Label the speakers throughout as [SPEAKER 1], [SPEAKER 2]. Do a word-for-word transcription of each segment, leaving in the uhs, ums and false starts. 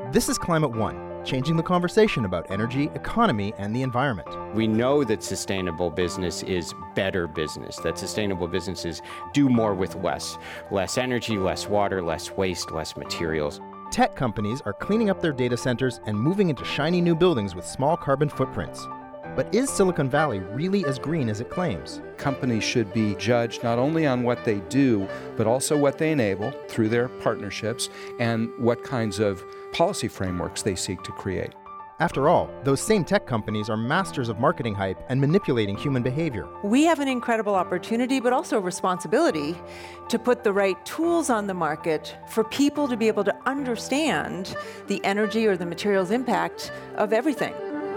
[SPEAKER 1] This is Climate One, changing the conversation about energy, economy, and the environment.
[SPEAKER 2] We know that sustainable business is better business, that sustainable businesses do more with less. Less energy, less water, less waste, less materials.
[SPEAKER 1] Tech companies are cleaning up their data centers and moving into shiny new buildings with small carbon footprints. But is Silicon Valley really as green as it claims?
[SPEAKER 3] Companies should be judged not only on what they do, but also what they enable through their partnerships and what kinds of policy frameworks they seek to create.
[SPEAKER 1] After all, those same tech companies are masters of marketing hype and manipulating human behavior.
[SPEAKER 4] We have an incredible opportunity, but also responsibility, to put the right tools on the market for people to be able to understand the energy or the materials impact of everything.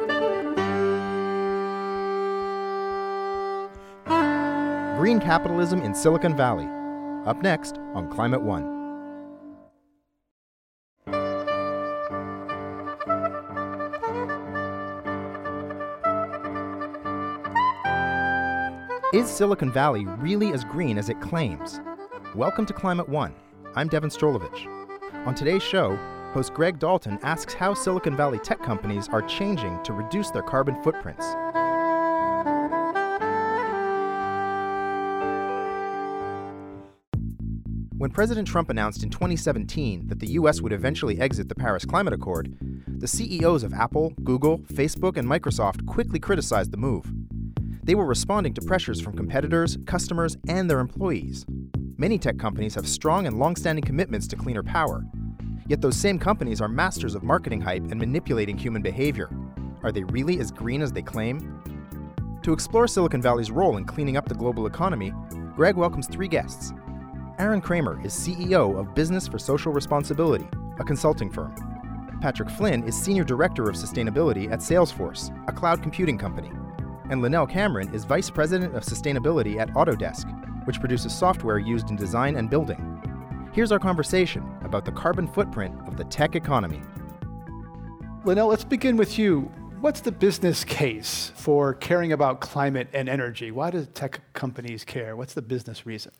[SPEAKER 1] Green capitalism in Silicon Valley. Up next on Climate One. Is Silicon Valley really as green as it claims? Welcome to Climate One. I'm Devin Strolovich. On today's show, host Greg Dalton asks how Silicon Valley tech companies are changing to reduce their carbon footprints. When President Trump announced in twenty seventeen that the U S would eventually exit the Paris Climate Accord, the C E Os of Apple, Google, Facebook, and Microsoft quickly criticized the move. They were responding to pressures from competitors, customers, and their employees. Many tech companies have strong and long-standing commitments to cleaner power. Yet those same companies are masters of marketing hype and manipulating human behavior. Are they really as green as they claim? To explore Silicon Valley's role in cleaning up the global economy, Greg welcomes three guests. Aaron Kramer is C E O of Business for Social Responsibility, a consulting firm. Patrick Flynn is Senior Director of Sustainability at Salesforce, a cloud computing company. And Linnell Cameron is Vice President of Sustainability at Autodesk, which produces software used in design and building. Here's our conversation about the carbon footprint of the tech economy.
[SPEAKER 5] Linnell, let's begin with you. What's the business case for caring about climate and energy? Why do tech companies care? What's the business reason?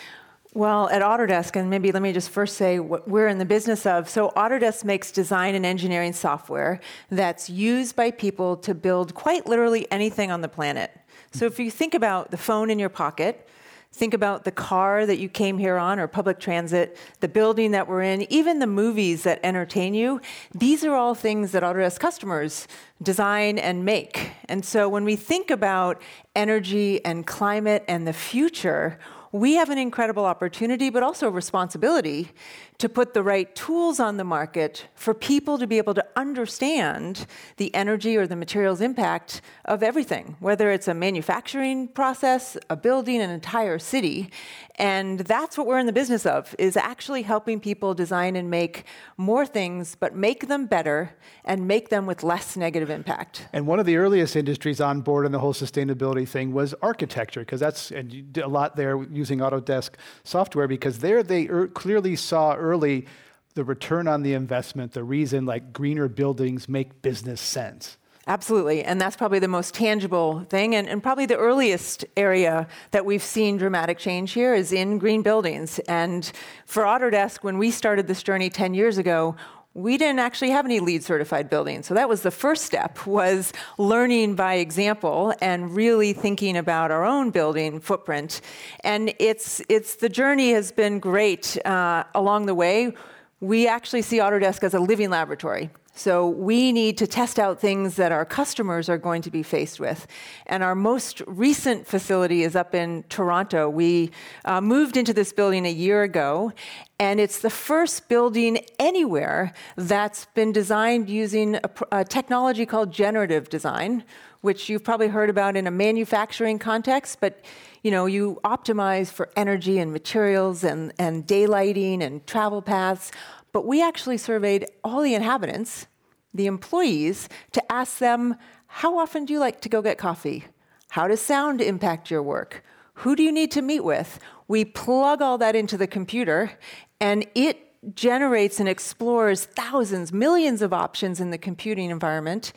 [SPEAKER 4] Well, at Autodesk, and maybe let me just first say what we're in the business of. So Autodesk makes design and engineering software that's used by people to build quite literally anything on the planet. So if you think about the phone in your pocket, think about the car that you came here on or public transit, the building that we're in, even the movies that entertain you, these are all things that Autodesk customers design and make. And so when we think about energy and climate and the future, we have an incredible opportunity, but also responsibility, to put the right tools on the market for people to be able to understand the energy or the materials impact of everything, whether it's a manufacturing process, a building, an entire city. And that's what we're in the business of, is actually helping people design and make more things, but make them better and make them with less negative impact.
[SPEAKER 5] And one of the earliest industries on board in the whole sustainability thing was architecture, because that's, and you did a lot there using Autodesk software, because there they er- clearly saw early the return on the investment, the reason like greener buildings make business sense.
[SPEAKER 4] Absolutely, and that's probably the most tangible thing, and, and probably the earliest area that we've seen dramatic change here is in green buildings. And for Autodesk, when we started this journey ten years ago, we didn't actually have any LEED certified buildings. So that was the first step, was learning by example and really thinking about our own building footprint. And it's it's the journey has been great uh, along the way. We actually see Autodesk as a living laboratory. So we need to test out things that our customers are going to be faced with. And our most recent facility is up in Toronto. We uh, moved into this building a year ago, and it's the first building anywhere that's been designed using a, a technology called generative design, which you've probably heard about in a manufacturing context, but you know, you optimize for energy and materials and, and daylighting and travel paths. But we actually surveyed all the inhabitants, the employees, to ask them, how often do you like to go get coffee? How does sound impact your work? Who do you need to meet with? We plug all that into the computer, and it generates and explores thousands, millions of options in the computing environment,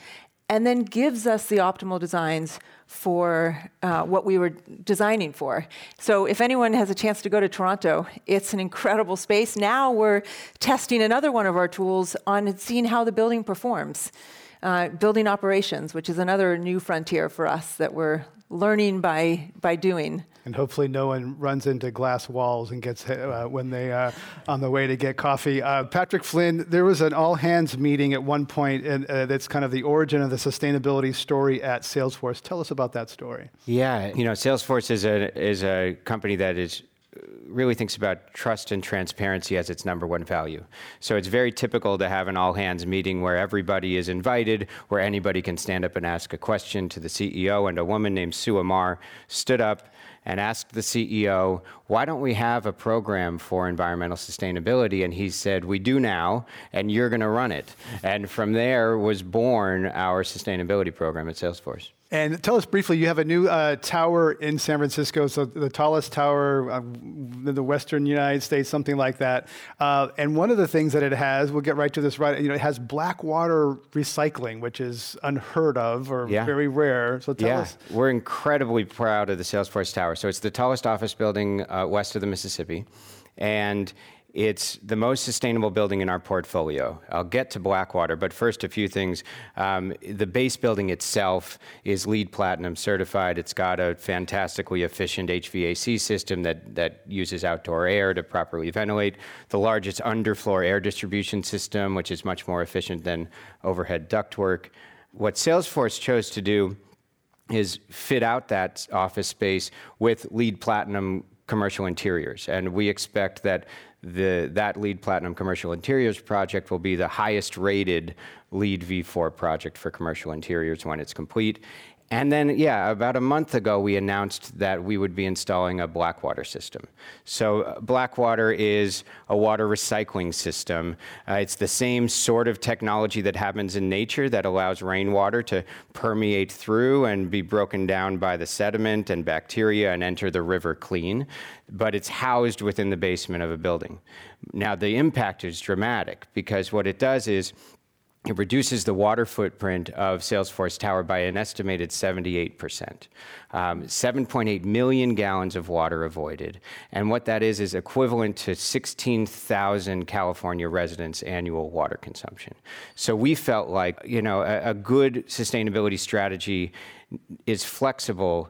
[SPEAKER 4] and then gives us the optimal designs for uh, what we were designing for. So if anyone has a chance to go to Toronto, it's an incredible space. Now we're testing another one of our tools on seeing how the building performs. Uh, building operations, which is another new frontier for us that we're learning by by doing.
[SPEAKER 5] And hopefully no one runs into glass walls and gets hit uh, when they uh, on the way to get coffee. Uh, Patrick Flynn, there was an all-hands meeting at one point, and uh, that's kind of the origin of the sustainability story at Salesforce. Tell us about that story.
[SPEAKER 2] Yeah, you know, Salesforce is a is a company that is really thinks about trust and transparency as its number one value. So it's very typical to have an all-hands meeting where everybody is invited, where anybody can stand up and ask a question to the C E O. And a woman named Sue Amar stood up and asked the C E O, why don't we have a program for environmental sustainability? And he said, we do now, and you're going to run it. And from there was born our sustainability program at Salesforce.
[SPEAKER 5] And tell us briefly, you have a new uh, tower in San Francisco, so the tallest tower uh, in the Western United States, something like that. Uh, and one of the things that it has, we'll get right to this, right? You know, it has black water recycling, which is unheard of or
[SPEAKER 2] yeah.
[SPEAKER 5] very rare. So tell
[SPEAKER 2] yeah.
[SPEAKER 5] us.
[SPEAKER 2] We're incredibly proud of the Salesforce Tower. So it's the tallest office building uh, west of the Mississippi, and it's the most sustainable building in our portfolio. I'll get to Blackwater, but first a few things. Um, the base building itself is LEED Platinum certified. It's got a fantastically efficient H V A C system that, that uses outdoor air to properly ventilate. The largest underfloor air distribution system, which is much more efficient than overhead ductwork. What Salesforce chose to do is fit out that office space with LEED Platinum commercial interiors. And we expect that the that LEED Platinum commercial interiors project will be the highest rated LEED V four project for commercial interiors when it's complete. And then, yeah, about a month ago, we announced that we would be installing a Blackwater system. So uh, Blackwater is a water recycling system. Uh, it's the same sort of technology that happens in nature that allows rainwater to permeate through and be broken down by the sediment and bacteria and enter the river clean. But it's housed within the basement of a building. Now, the impact is dramatic because what it does is it reduces the water footprint of Salesforce Tower by an estimated seventy-eight percent. Um, seven point eight million gallons of water avoided. And what that is is equivalent to sixteen thousand California residents' annual water consumption. So we felt like, you know, a, a good sustainability strategy is flexible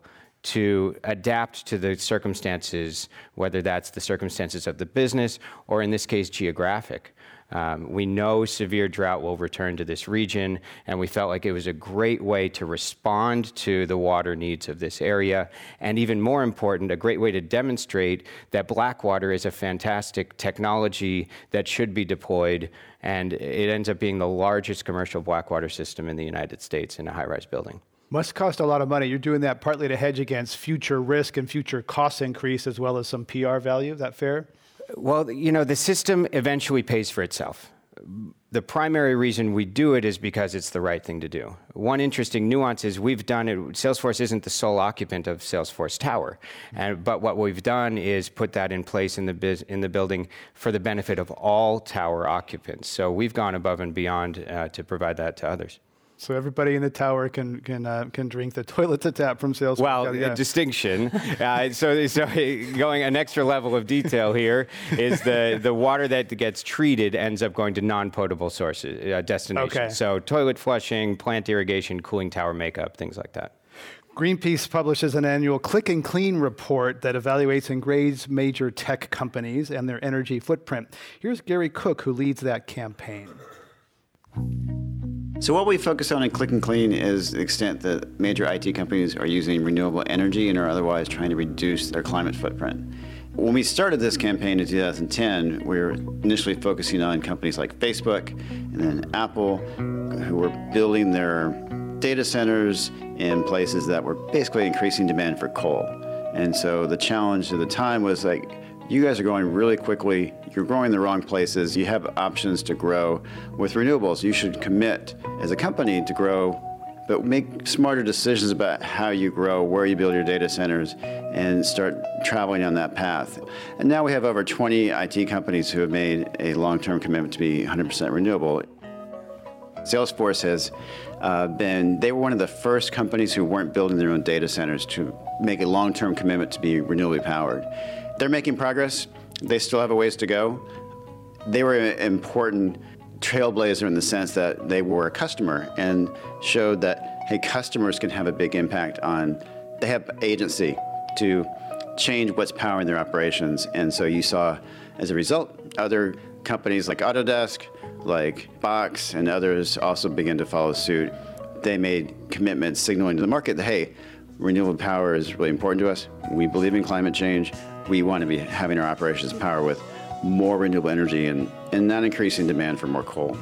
[SPEAKER 2] to adapt to the circumstances, whether that's the circumstances of the business or in this case, geographic. Um, we know severe drought will return to this region, and we felt like it was a great way to respond to the water needs of this area, and even more important, a great way to demonstrate that Blackwater is a fantastic technology that should be deployed, and it ends up being the largest commercial Blackwater system in the United States in a high-rise building.
[SPEAKER 5] Must cost a lot of money. You're doing that partly to hedge against future risk and future cost increase as well as some P R value. Is that fair?
[SPEAKER 2] Well, you know, the system eventually pays for itself. The primary reason we do it is because it's the right thing to do. One interesting nuance is we've done it, Salesforce isn't the sole occupant of Salesforce Tower, and, but what we've done is put that in place in the, biz, in the building for the benefit of all tower occupants. So we've gone above and beyond uh, to provide that to others.
[SPEAKER 5] So everybody in the tower can can uh, can drink the toilet to tap from Salesforce.
[SPEAKER 2] Well, yeah. a distinction. uh, so, so going an extra level of detail here is the, the water that gets treated ends up going to non-potable sources, uh, destinations.
[SPEAKER 5] Okay.
[SPEAKER 2] So toilet flushing, plant irrigation, cooling tower makeup, things like that.
[SPEAKER 5] Greenpeace publishes an annual Click and Clean report that evaluates and grades major tech companies and their energy footprint. Here's Gary Cook, who leads that campaign.
[SPEAKER 6] So what we focus on in Click and Clean is the extent that major I T companies are using renewable energy and are otherwise trying to reduce their climate footprint. When we started this campaign in two thousand ten, we were initially focusing on companies like Facebook and then Apple, who were building their data centers in places that were basically increasing demand for coal. And so the challenge at the time was like, you guys are growing really quickly, you're growing in the wrong places, you have options to grow with renewables. You should commit as a company to grow, but make smarter decisions about how you grow, where you build your data centers, and start traveling on that path. And now we have over twenty I T companies who have made a long-term commitment to be one hundred percent renewable. Salesforce has uh, been, they were one of the first companies who weren't building their own data centers to make a long-term commitment to be renewably powered. They're making progress. They still have a ways to go. They were an important trailblazer in the sense that they were a customer and showed that, hey, customers can have a big impact on, they have agency to change what's powering their operations. And so you saw, as a result, other companies like Autodesk, like Box, and others also begin to follow suit. They made commitments signaling to the market that, hey, renewable power is really important to us. We believe in climate change. We want to be having our operations power with more renewable energy and, and not increasing demand for more coal.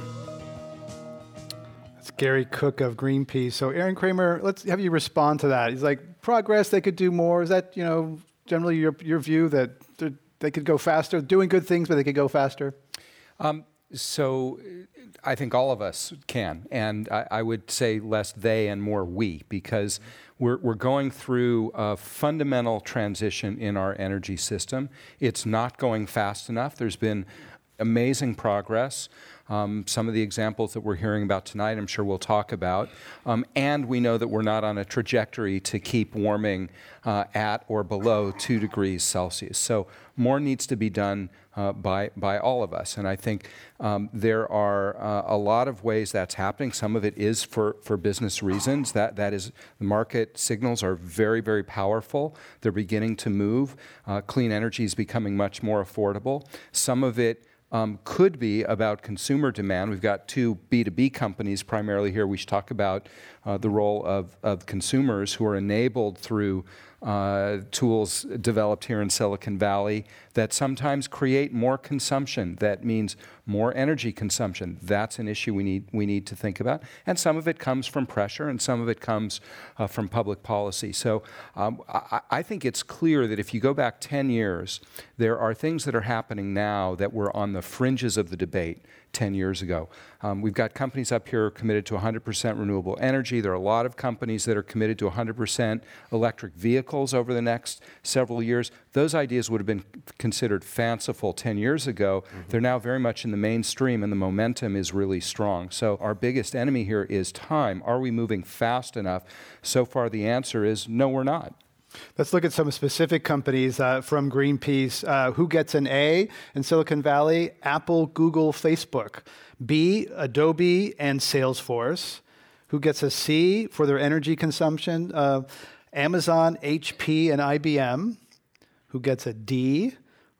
[SPEAKER 5] That's Gary Cook of Greenpeace. So Aaron Kramer, let's have you respond to that. He's like, progress, they could do more. Is that, you know, generally your your view that they could go faster, doing good things, but they could go faster?
[SPEAKER 3] Um, so I think all of us can. And I, I would say less they and more we, because we're, we're going through a fundamental transition in our energy system. It's not going fast enough. There's been amazing progress. Um, some of the examples that we're hearing about tonight, I'm sure we'll talk about. Um, and we know that we're not on a trajectory to keep warming uh, at or below two degrees Celsius. So more needs to be done uh, by, by all of us. And I think um, there are uh, a lot of ways that's happening. Some of it is for, for business reasons. That, that is, the market signals are very, very powerful. They're beginning to move. Uh, clean energy is becoming much more affordable. Some of it Um, could be about consumer demand. We've got two B two B companies primarily here. We should talk about uh, the role of, of consumers who are enabled through uh, tools developed here in Silicon Valley that sometimes create more consumption. That means more energy consumption. That's an issue we need we need to think about. And some of it comes from pressure, and some of it comes uh, from public policy. So um, I, I think it's clear that if you go back ten years, there are things that are happening now that were on the fringes of the debate ten years ago. Um, we've got companies up here committed to one hundred percent renewable energy. There are a lot of companies that are committed to one hundred percent electric vehicles over the next several years. Those ideas would have been considered fanciful ten years ago. Mm-hmm. They're now very much in the mainstream, and the momentum is really strong. So our biggest enemy here is time. Are we moving fast enough? So far, the answer is no, we're not.
[SPEAKER 5] Let's look at some specific companies uh, from Greenpeace. Uh, who gets an A in Silicon Valley? Apple, Google, Facebook. B, Adobe and Salesforce. Who gets a C for their energy consumption? Uh, Amazon, H P, and I B M. Who gets a D?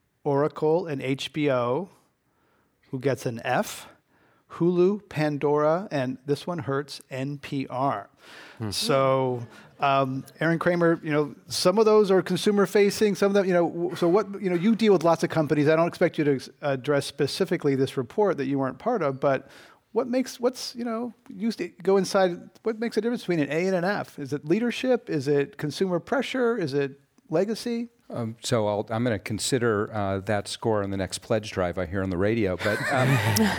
[SPEAKER 5] Oracle and H B O. Who gets an F? Hulu, Pandora, and this one hurts, N P R. Mm-hmm. So, um, Aaron Kramer, you know, some of those are consumer-facing. Some of them, you know, so what, you know, you deal with lots of companies. I don't expect you to address specifically this report that you weren't part of, but what makes, what's, you know, you go inside, what makes a difference between an A and an F? Is it leadership? Is it consumer pressure? Is it legacy?
[SPEAKER 3] Um, so I'll, I'm going to consider uh, that score on the next pledge drive I hear on the radio. But um,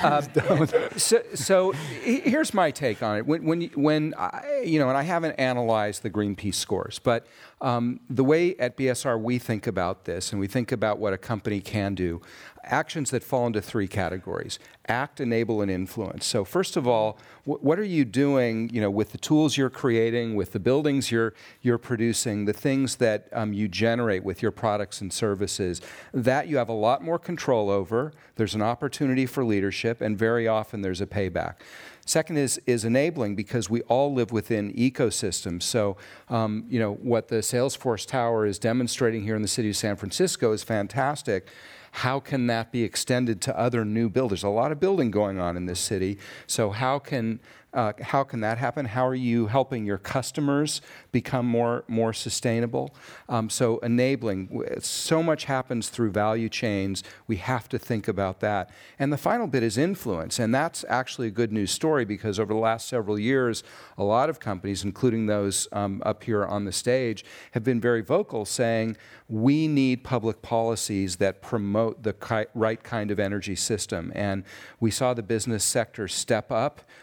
[SPEAKER 3] uh, so, so here's my take on it. When, when, when I, you know, and I haven't analyzed the Greenpeace scores, but um, the way at B S R we think about this, and we think about what a company can do, actions that fall into three categories: act, enable, and influence. So first of all, wh- what are you doing, you know, with the tools you're creating, with the buildings you're you're producing, the things that um, you generate with your products and services? That you have a lot more control over. There's an opportunity for leadership, and very often there's a payback. Second is is enabling, because we all live within ecosystems. So, um, you know, what the Salesforce Tower is demonstrating here in the city of San Francisco is fantastic. How can that be extended to other new builders? There's a lot of building going on in this city. So how can uh, how can that happen? How are you helping your customers become more more sustainable? Um, so enabling. So much happens through value chains. We have to think about that. And the final bit is influence. And that's actually a good news story, because over the last several years, a lot of companies, including those um, up here on the stage, have been very vocal, saying we need public policies that promote the ki- right kind of energy system. And we saw the business sector step up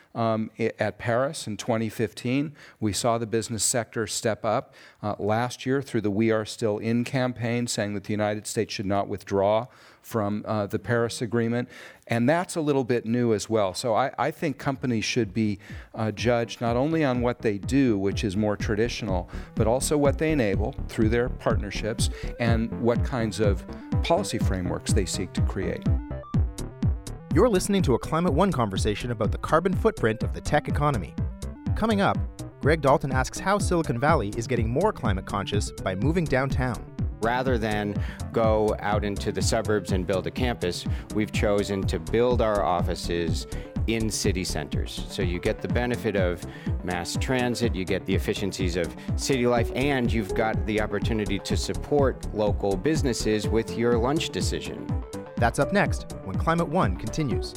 [SPEAKER 3] um, at Paris in twenty fifteen. We saw the business sector step up uh, last year through the We Are Still In campaign, saying that the United States should not withdraw from uh, the Paris Agreement. And that's a little bit new as well. So I, I think companies should be uh, judged not only on what they do, which is more traditional, but also what they enable through their partnerships and what kinds of policy frameworks they seek to create.
[SPEAKER 1] You're listening to a Climate One conversation about the carbon footprint of the tech economy. Coming up, Greg Dalton asks how Silicon Valley is getting more climate conscious by moving downtown.
[SPEAKER 2] Rather than go out into the suburbs and build a campus, we've chosen to build our offices in city centers. So you get the benefit of mass transit, you get the efficiencies of city life, and you've got the opportunity to support local businesses with your lunch decision.
[SPEAKER 1] That's up next when Climate One continues.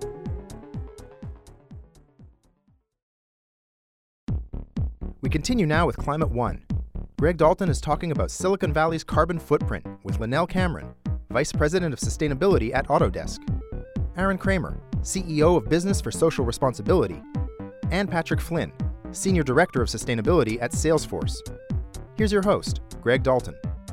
[SPEAKER 1] We continue now with Climate One. Greg Dalton is talking about Silicon Valley's carbon footprint with Lynell Cameron, Vice President of Sustainability at Autodesk, Aaron Kramer, C E O of Business for Social Responsibility, and Patrick Flynn, Senior Director of Sustainability at Salesforce. Here's your host, Greg Dalton.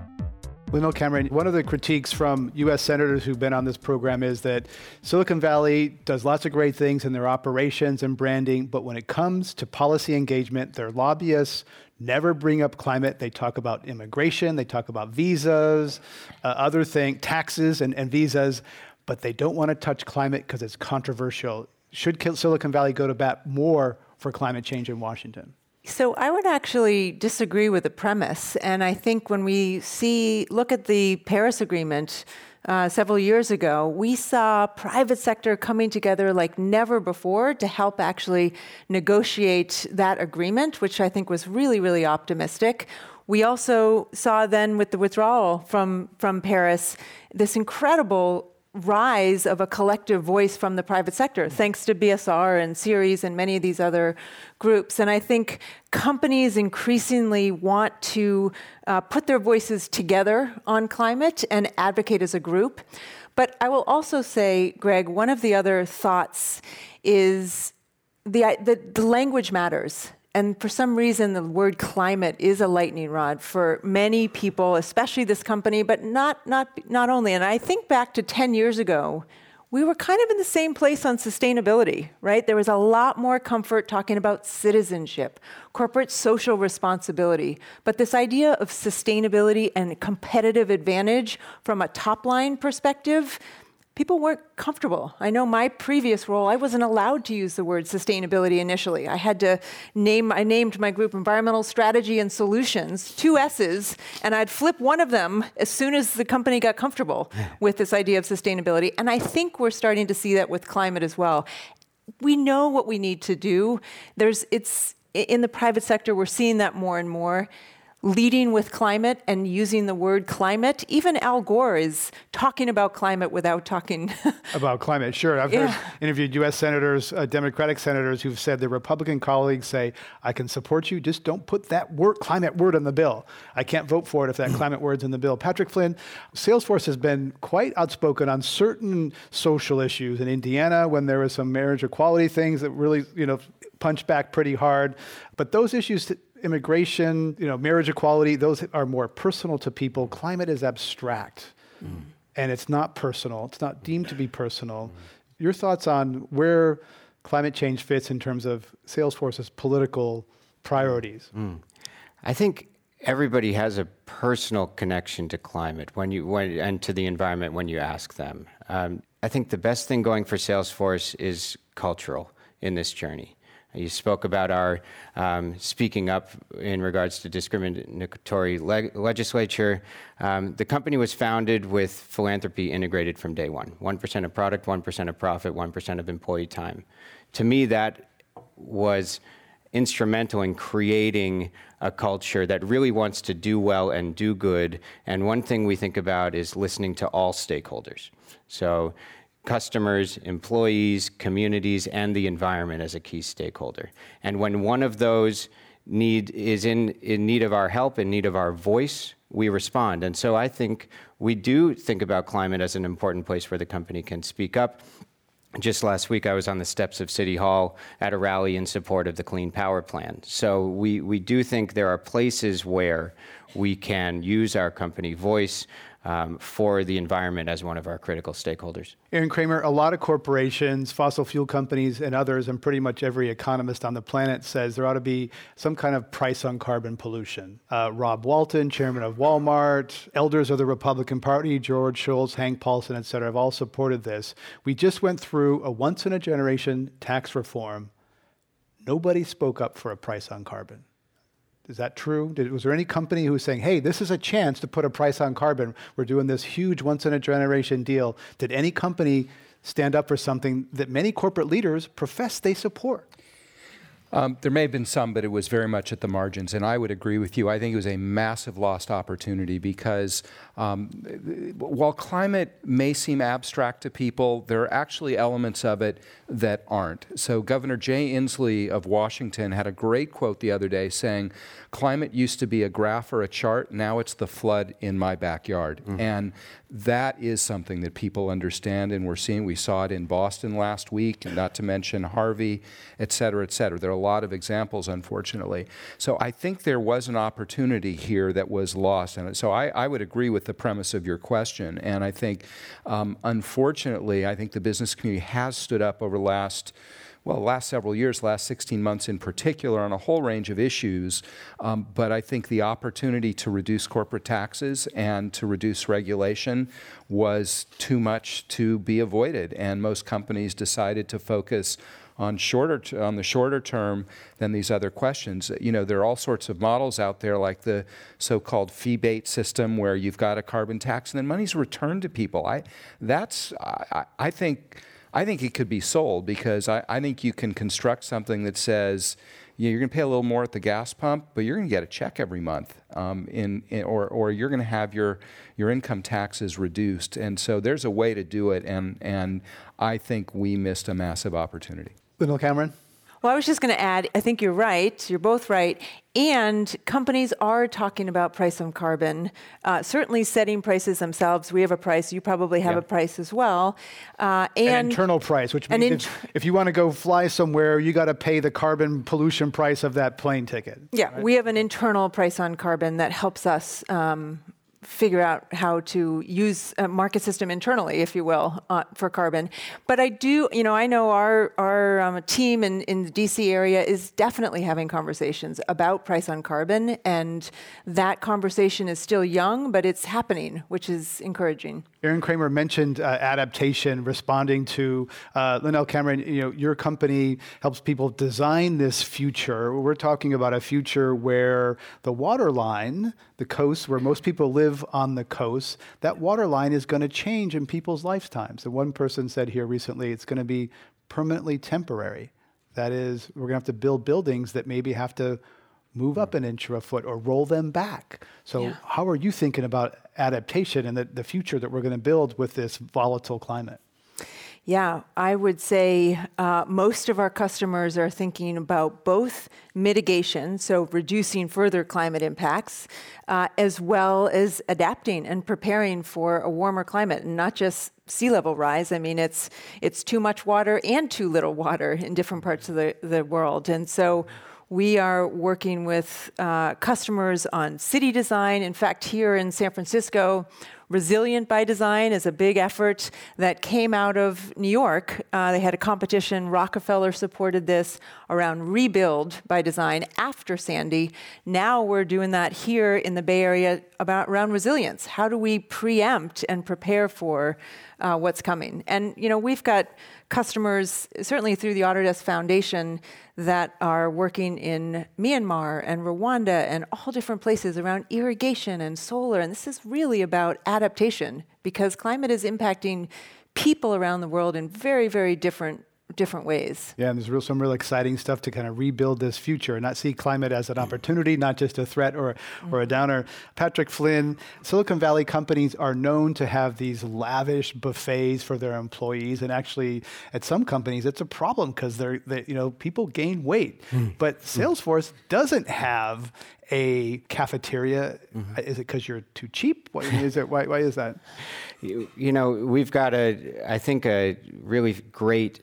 [SPEAKER 5] Lynell Cameron, one of the critiques from U S senators who've been on this program is that Silicon Valley does lots of great things in their operations and branding, but when it comes to policy engagement, their lobbyists never bring up climate. They talk about immigration, they talk about visas, uh, other things, taxes and, and visas, but they don't want to touch climate because it's controversial. Should Silicon Valley go to bat more for climate change in Washington?
[SPEAKER 4] So I would actually disagree with the premise. And I think when we see, look at the Paris Agreement uh, several years ago, we saw private sector coming together like never before to help actually negotiate that agreement, which I think was really, really optimistic. We also saw then with the withdrawal from, from Paris, this incredible rise of a collective voice from the private sector, thanks to B S R and Ceres and many of these other groups. And I think companies increasingly want to uh, put their voices together on climate and advocate as a group. But I will also say, Greg, one of the other thoughts is the, the, the language matters. And for some reason, the word climate is a lightning rod for many people, especially this company, but not, not, not only. And I think back to ten years ago, we were kind of in the same place on sustainability, right? There was a lot more comfort talking about citizenship, corporate social responsibility. But this idea of sustainability and competitive advantage from a top-line perspective, people weren't comfortable. I know my previous role, I wasn't allowed to use the word sustainability initially. I had to name, I named my group Environmental Strategy and Solutions, two S's, and I'd flip one of them as soon as the company got comfortable with this idea of sustainability. And I think we're starting to see that with climate as well. We know what we need to do. There's, it's, in the private sector, we're seeing that more and more. Leading with climate and using the word climate. Even Al Gore is talking about climate without talking
[SPEAKER 5] about climate. Sure, I've
[SPEAKER 4] yeah.
[SPEAKER 5] heard interviewed U S senators, uh, Democratic senators who've said their Republican colleagues say, I can support you, just don't put that word, climate word on the bill. I can't vote for it if that climate word's in the bill. Patrick Flynn, Salesforce has been quite outspoken on certain social issues. In Indiana, when there was some marriage equality things that really, you know, punched back pretty hard. But those issues, immigration, you know, marriage equality, those are more personal to people. Climate is abstract, mm. and it's not personal. It's not deemed to be personal. Mm. Your thoughts on where climate change fits in terms of Salesforce's political priorities?
[SPEAKER 2] Mm. I think everybody has a personal connection to climate when you when, and to the environment when you ask them. Um, I think the best thing going for Salesforce is cultural in this journey. You spoke about our um, speaking up in regards to discriminatory le- legislature. Um, the company was founded with philanthropy integrated from day one. one percent of product, one percent of profit, one percent of employee time. To me, that was instrumental in creating a culture that really wants to do well and do good. And one thing we think about is listening to all stakeholders. So customers, employees, communities, and the environment as a key stakeholder. And when one of those need is in, in need of our help, in need of our voice, we respond. And so I think we do think about climate as an important place where the company can speak up. just last week, I was on the steps of City Hall at a rally in support of the Clean Power Plan. So we, we do think there are places where we can use our company voice um, for the environment as one of our critical stakeholders.
[SPEAKER 5] Aaron Kramer, a lot of corporations, fossil fuel companies, and others, and pretty much every economist on the planet says there ought to be some kind of price on carbon pollution. Uh, Rob Walton, chairman of Walmart, elders of the Republican Party, George Shultz, Hank Paulson, et cetera, have all supported this. We just went through a once-in-a-generation tax reform. Nobody spoke up for a price on carbon. Is that true? Did, was there any company who was saying, hey, this is a chance to put a price on carbon. We're doing this huge once-in-a-generation deal. Did any company stand up for something that many corporate leaders profess they support?
[SPEAKER 3] Um, there may have been some, but it was very much at the margins. And I would agree with you. I think it was a massive lost opportunity because um, while climate may seem abstract to people, there are actually elements of it that aren't. So Governor Jay Inslee of Washington had a great quote the other day saying, climate used to be a graph or a chart, now it's the flood in my backyard. Mm-hmm. And that is something that people understand, and we're seeing, we saw it in Boston last week, and not to mention Harvey, et cetera, et cetera. There are a lot of examples, unfortunately. So I think there was an opportunity here that was lost. And so I, I would agree with the premise of your question. And I think, um, unfortunately, I think the business community has stood up over the last well, last several years, last sixteen months in particular, on a whole range of issues. Um, but I think the opportunity to reduce corporate taxes and to reduce regulation was too much to be avoided. And most companies decided to focus on shorter t- on the shorter term than these other questions. You know, there are all sorts of models out there, like the so-called fee-bait system, where you've got a carbon tax and then money's returned to people. I that's I, I think. I think it could be sold because I, I think you can construct something that says, yeah, you're going to pay a little more at the gas pump, but you're going to get a check every month, um, in, in or or you're going to have your your income taxes reduced. And so there's a way to do it, and and I think we missed a massive opportunity.
[SPEAKER 5] Lyndall Cameron?
[SPEAKER 4] Well, I was just going to add, I think you're right. You're both right. And companies are talking about price on carbon, uh, certainly setting prices themselves. We have a price. You probably have
[SPEAKER 3] yeah.
[SPEAKER 4] a price as well. Uh, and
[SPEAKER 5] an internal price, which means
[SPEAKER 4] int-
[SPEAKER 5] if, if you want to go fly somewhere, you got to pay the carbon pollution price of that plane ticket.
[SPEAKER 4] Yeah,
[SPEAKER 5] right?
[SPEAKER 4] We have an internal price on carbon that helps us um, figure out how to use a market system internally, if you will, uh, for carbon. But I do, you know, I know our our um, team in, in the D C area is definitely having conversations about price on carbon, and that conversation is still young, but it's happening, which is encouraging.
[SPEAKER 5] Aaron Kramer mentioned uh, adaptation, responding to uh, Lyndall Cameron. You know, your company helps people design this future. We're talking about a future where the water line, the coast, where most people live on the coast, that water line is going to change in people's lifetimes. And one person said here recently, it's going to be permanently temporary. That is, we're going to have to build buildings that maybe have to move up an inch or a foot or roll them back. So
[SPEAKER 4] Yeah.
[SPEAKER 5] how are you thinking about adaptation and the, the future that we're going to build with this volatile climate?
[SPEAKER 4] Yeah, I would say uh, most of our customers are thinking about both mitigation, so reducing further climate impacts, uh, as well as adapting and preparing for a warmer climate, and not just sea level rise. I mean, it's it's too much water and too little water in different parts of the, the world. And so we are working with uh, customers on city design. In fact, here in San Francisco, Resilient by Design is a big effort that came out of New York. Uh, they had a competition. Rockefeller supported this around Rebuild by Design after Sandy. Now we're doing that here in the Bay Area about around resilience. How do we preempt and prepare for uh, what's coming? And you know, we've got customers, certainly through the Autodesk Foundation, that are working in Myanmar and Rwanda and all different places around irrigation and solar. And this is really about adaptation, because climate is impacting people around the world in very, very different different ways.
[SPEAKER 5] Yeah, and there's real, some real exciting stuff to kind of rebuild this future and not see climate as an opportunity, not just a threat or, or a downer. Patrick Flynn, Silicon Valley companies are known to have these lavish buffets for their employees, and actually at some companies it's a problem because they're, they, you know, people gain weight. Mm. But Salesforce doesn't have a cafeteria. Mm-hmm. Is it because you're too cheap? What, is it, why, why is that?
[SPEAKER 2] You, you know, we've got a, I think, a really great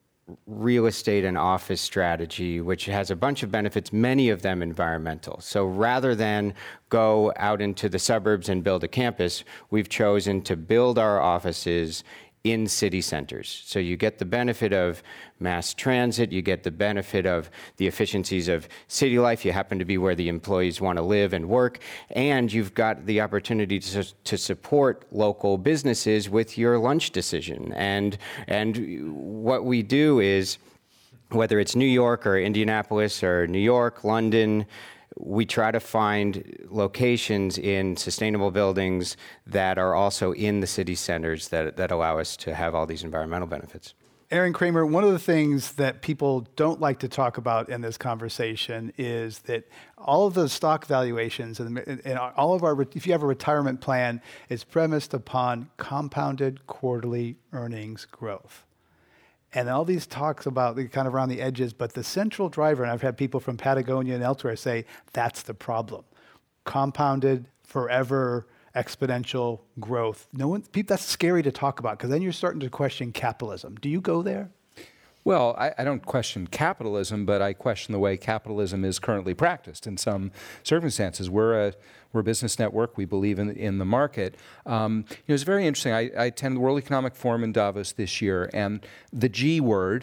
[SPEAKER 2] real estate and office strategy, which has a bunch of benefits, many of them environmental. So rather than go out into the suburbs and build a campus, we've chosen to build our offices in city centers. So you get the benefit of mass transit, you get the benefit of the efficiencies of city life, you happen to be where the employees want to live and work, and you've got the opportunity to, to support local businesses with your lunch decision. And, and what we do is, whether it's New York or Indianapolis or New York, London, we try to find locations in sustainable buildings that are also in the city centers that, that allow us to have all these environmental benefits.
[SPEAKER 5] Aaron Kramer, one of the things that people don't like to talk about in this conversation is that all of the stock valuations and, and all of our, if you have a retirement plan, is premised upon compounded quarterly earnings growth. And all these talks about the kind of around the edges, but the central driver, and I've had people from Patagonia and elsewhere say, that's the problem. Compounded, forever, exponential growth. No one, people, that's scary to talk about because then you're starting to question capitalism. Do you go there?
[SPEAKER 3] Well, I, I don't question capitalism, but I question the way capitalism is currently practiced in some circumstances. We're a we're a business network. We believe in in the market. Um, you know, it's very interesting. I, I attended the World Economic Forum in Davos this year, and the G word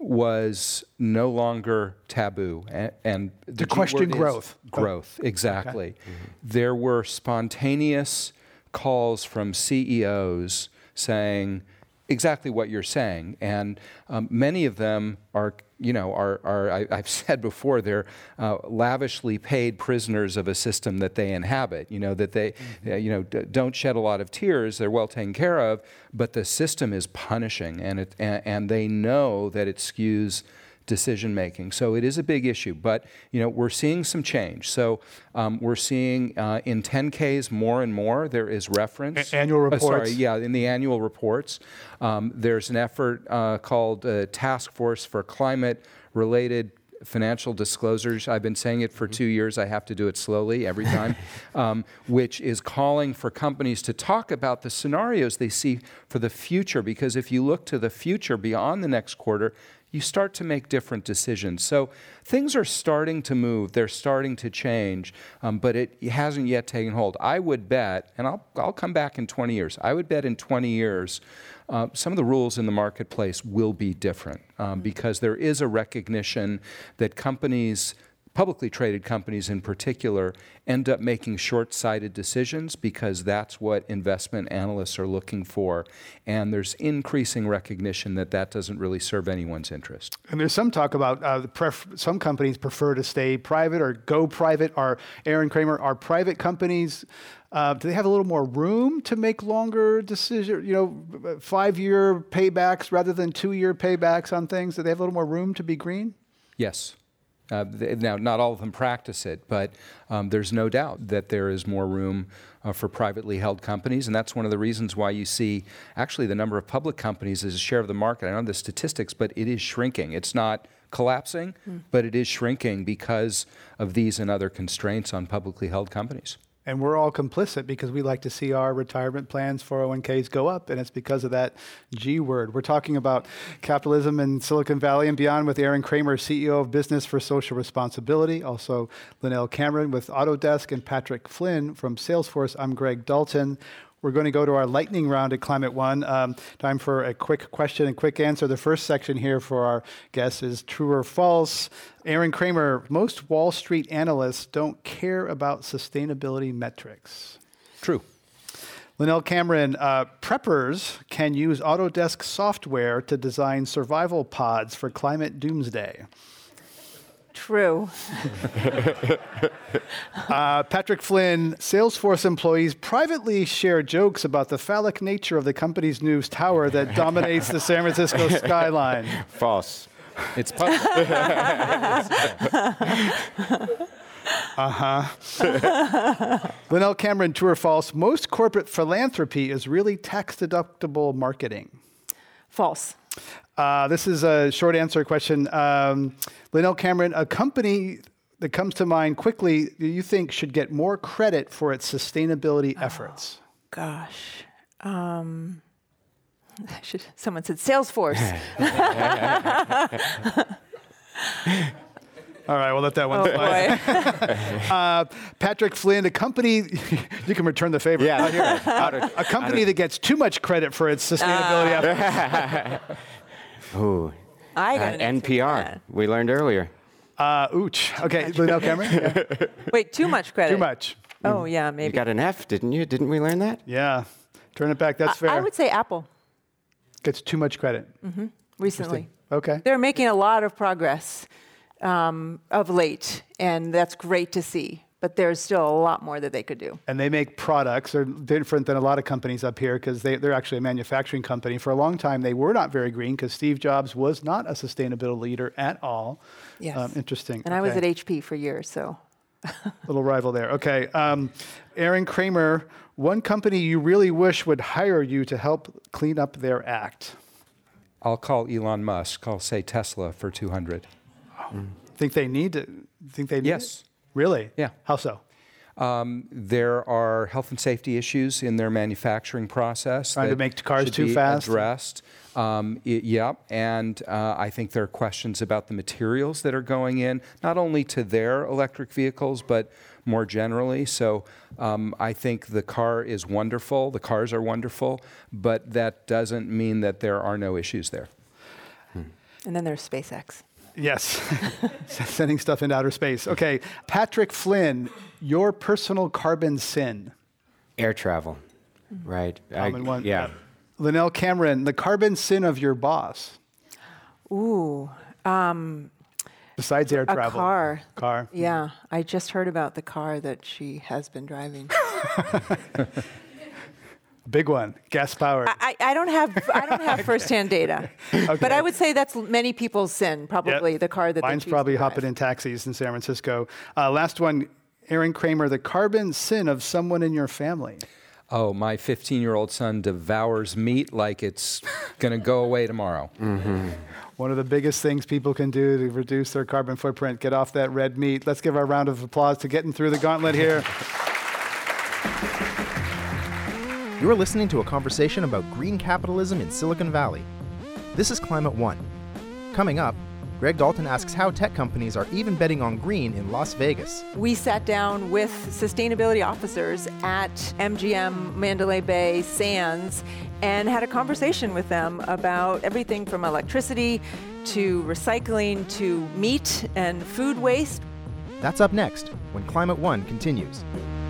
[SPEAKER 3] was no longer taboo. And, and the,
[SPEAKER 5] the question growth.
[SPEAKER 3] Growth, exactly.
[SPEAKER 5] Okay.
[SPEAKER 3] Mm-hmm. There were spontaneous calls from C E Os saying exactly what you're saying, and um, many of them are, you know, are, are I, I've said before, they're uh, lavishly paid prisoners of a system that they inhabit. You know that they, mm-hmm. uh, you know, d- don't shed a lot of tears. They're well taken care of, but the system is punishing, and it and, and they know that it skews decision making. So it is a big issue, but you know we're seeing some change. So um, we're seeing uh, in ten Ks more and more there is reference.
[SPEAKER 5] A- annual reports.
[SPEAKER 3] Uh, sorry, yeah, in the annual reports, um, there's an effort uh, called uh, Task Force for Climate-Related Financial Disclosures. I've been saying it for two years. I have to do it slowly every time, um, which is calling for companies to talk about the scenarios they see for the future. Because if you look to the future beyond the next quarter, you start to make different decisions. So things are starting to move, they're starting to change, um, but it hasn't yet taken hold. I would bet, and I'll, I'll come back in twenty years, I would bet in twenty years, uh, some of the rules in the marketplace will be different um, because there is a recognition that companies, publicly traded companies in particular, end up making short-sighted decisions because that's what investment analysts are looking for. And there's increasing recognition that that doesn't really serve anyone's interest.
[SPEAKER 5] And there's some talk about uh, the pref- some companies prefer to stay private or go private. Are, Aaron Kramer, are private companies, uh, do they have a little more room to make longer decisions, you know, five-year paybacks rather than two-year paybacks on things? Do they have a little more room to be green?
[SPEAKER 3] Yes. Uh, they, now, not all of them practice it, but um, there's no doubt that there is more room uh, for privately held companies, and that's one of the reasons why you see actually the number of public companies as a share of the market. I don't know the statistics, but it is shrinking. It's not collapsing, mm. but it is shrinking because of these and other constraints on publicly held companies.
[SPEAKER 5] And we're all complicit because we like to see our retirement plans, four oh one Ks go up, and it's because of that G word. We're talking about capitalism in Silicon Valley and beyond with Aaron Kramer, C E O of Business for Social Responsibility, also Lynell Cameron with Autodesk, and Patrick Flynn from Salesforce. I'm Greg Dalton. We're going to go to our lightning round at Climate One. Um, time for a quick question and quick answer. The first section here for our guests is true or false. Aaron Kramer, most Wall Street analysts don't care about sustainability metrics.
[SPEAKER 3] True.
[SPEAKER 5] Lynell Cameron, uh, preppers can use Autodesk software to design survival pods for climate doomsday.
[SPEAKER 4] True.
[SPEAKER 5] uh, Patrick Flynn, Salesforce employees privately share jokes about the phallic nature of the company's new tower that dominates the San Francisco skyline.
[SPEAKER 2] False.
[SPEAKER 3] It's public.
[SPEAKER 5] Uh-huh. Linnell Cameron, true or false? Most corporate philanthropy is really tax-deductible marketing.
[SPEAKER 4] False.
[SPEAKER 5] Uh, this is a short answer question. Um, Linnell Cameron, a company that comes to mind quickly, do you think should get more credit for its sustainability
[SPEAKER 4] oh,
[SPEAKER 5] efforts?
[SPEAKER 4] Gosh. Um, I should, someone said Salesforce.
[SPEAKER 5] All right, we'll let that one
[SPEAKER 4] oh,
[SPEAKER 5] slide. uh, Patrick Flynn, a company, you can return the favor.
[SPEAKER 2] Yeah,
[SPEAKER 5] uh, a company that gets too much credit for its sustainability uh. efforts.
[SPEAKER 2] Ooh.
[SPEAKER 4] I got
[SPEAKER 2] uh,
[SPEAKER 4] an
[SPEAKER 2] N P R, we learned earlier.
[SPEAKER 5] Uh, ooch. Okay, Linnell Cameron? Yeah.
[SPEAKER 4] Wait, too much credit?
[SPEAKER 5] Too much.
[SPEAKER 4] Oh, yeah, maybe.
[SPEAKER 2] You got an F, didn't you? Didn't we learn that?
[SPEAKER 5] Yeah. Turn it back, that's fair.
[SPEAKER 4] I, I would say Apple.
[SPEAKER 5] Gets too much credit.
[SPEAKER 4] Mm-hmm. Recently.
[SPEAKER 5] Okay.
[SPEAKER 4] They're making a lot of progress um, of late, and that's great to see. But there's still a lot more that they could do.
[SPEAKER 5] And they make products. They're different than a lot of companies up here because they, they're actually a manufacturing company. For a long time, they were not very green because Steve Jobs was not a sustainability leader at all.
[SPEAKER 4] Yes.
[SPEAKER 5] Um, interesting.
[SPEAKER 4] And
[SPEAKER 5] okay.
[SPEAKER 4] I was at H P for years, so.
[SPEAKER 5] Little rival there. Okay. Um, Aaron Kramer, one company you really wish would hire you to help clean up their act.
[SPEAKER 3] I'll call Elon Musk. I'll say Tesla for two hundred.
[SPEAKER 5] Oh. Mm. Think they need to? Think they need
[SPEAKER 3] Yes.
[SPEAKER 5] It? Really?
[SPEAKER 3] Yeah.
[SPEAKER 5] How so?
[SPEAKER 3] Um, there are health and safety issues in their manufacturing process.
[SPEAKER 5] Trying to make cars
[SPEAKER 3] should
[SPEAKER 5] too
[SPEAKER 3] be
[SPEAKER 5] fast?
[SPEAKER 3] Addressed. Um, it, yeah, and uh, I think there are questions about the materials that are going in, not only to their electric vehicles, but more generally. So um, I think the car is wonderful, the cars are wonderful, but that doesn't mean that there are no issues there.
[SPEAKER 4] Hmm. And then there's SpaceX.
[SPEAKER 5] Yes, sending stuff into outer space. Okay, Patrick Flynn, your personal carbon sin.
[SPEAKER 2] Air travel, right?
[SPEAKER 5] Common
[SPEAKER 2] I,
[SPEAKER 5] one.
[SPEAKER 2] Yeah.
[SPEAKER 5] Linnell Cameron, the carbon sin of your boss.
[SPEAKER 4] Ooh. Um,
[SPEAKER 5] Besides air
[SPEAKER 4] a
[SPEAKER 5] travel.
[SPEAKER 4] car.
[SPEAKER 5] Car.
[SPEAKER 4] Yeah, I just heard about the car that she has been driving.
[SPEAKER 5] Big one, gas powered.
[SPEAKER 4] I, I don't have I don't have firsthand data, okay. But I would say that's many people's sin. Probably yep. the car that
[SPEAKER 5] mine's
[SPEAKER 4] they choose
[SPEAKER 5] probably
[SPEAKER 4] to drive.
[SPEAKER 5] hopping in taxis in San Francisco. Uh, last one, Aaron Kramer, the carbon sin of someone in your family.
[SPEAKER 3] Oh, my fifteen-year-old son devours meat like it's going to go away tomorrow.
[SPEAKER 5] Mm-hmm. One of the biggest things people can do to reduce their carbon footprint, get off that red meat. Let's give our round of applause to getting through the gauntlet here.
[SPEAKER 1] You're listening to a conversation about green capitalism in Silicon Valley. This is Climate One. Coming up, Greg Dalton asks how tech companies are even betting on green in Las Vegas.
[SPEAKER 4] We sat down with sustainability officers at M G M, Mandalay Bay, Sands, and had a conversation with them about everything from electricity to recycling to meat and food waste.
[SPEAKER 1] That's up next when Climate One continues.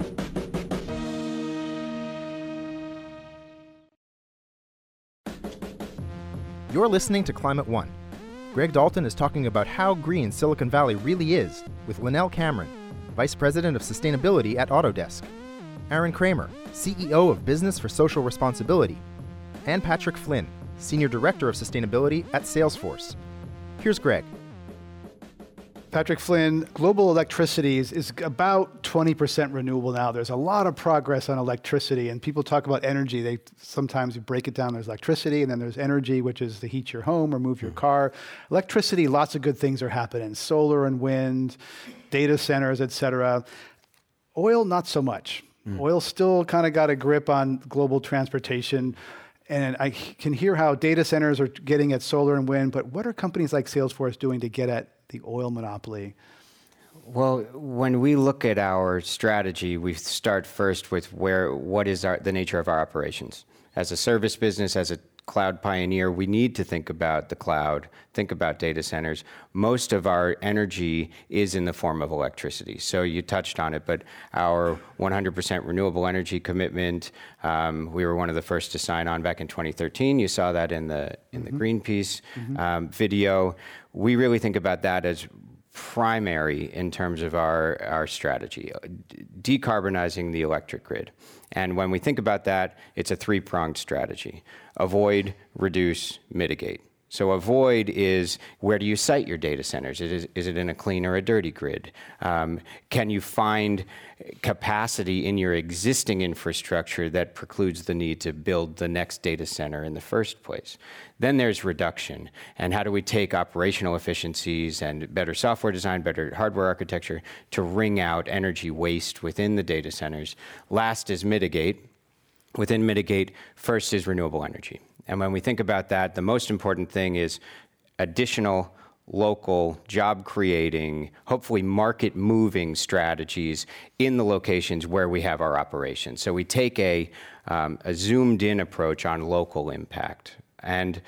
[SPEAKER 1] You're listening to Climate One. Greg Dalton is talking about how green Silicon Valley really is with Linnell Cameron, Vice President of Sustainability at Autodesk, Aaron Kramer, C E O of Business for Social Responsibility, and Patrick Flynn, Senior Director of Sustainability at Salesforce. Here's Greg.
[SPEAKER 5] Patrick Flynn, global electricity is, is about twenty percent renewable now. There's a lot of progress on electricity, and people talk about energy. They sometimes you break it down. There's electricity, and then there's energy, which is to heat your home or move your car. Electricity, lots of good things are happening. Solar and wind, data centers, et cetera. Oil, not so much. Mm. Oil still kind of got a grip on global transportation. And I can hear how data centers are getting at solar and wind, but what are companies like Salesforce doing to get at the oil monopoly?
[SPEAKER 2] Well, when we look at our strategy, we start first with where, what is our, the nature of our operations. As a service business, as a cloud pioneer, we need to think about the cloud, think about data centers. Most of our energy is in the form of electricity. So you touched on it, but our one hundred percent renewable energy commitment, um, we were one of the first to sign on back in twenty thirteen. You saw that in the in mm-hmm. the Greenpeace mm-hmm. um, video. We really think about that as primary in terms of our, our strategy, decarbonizing the electric grid. And when we think about that, it's a three-pronged strategy: avoid, reduce, mitigate. So avoid is, where do you site your data centers? Is, is it in a clean or a dirty grid? Um, can you find capacity in your existing infrastructure that precludes the need to build the next data center in the first place? Then there's reduction. And how do we take operational efficiencies and better software design, better hardware architecture to wring out energy waste within the data centers? Last is mitigate. Within mitigate, first is renewable energy. And when we think about that, the most important thing is additional local job-creating, hopefully market-moving strategies in the locations where we have our operations. So we take a, um, a zoomed-in approach on local impact, and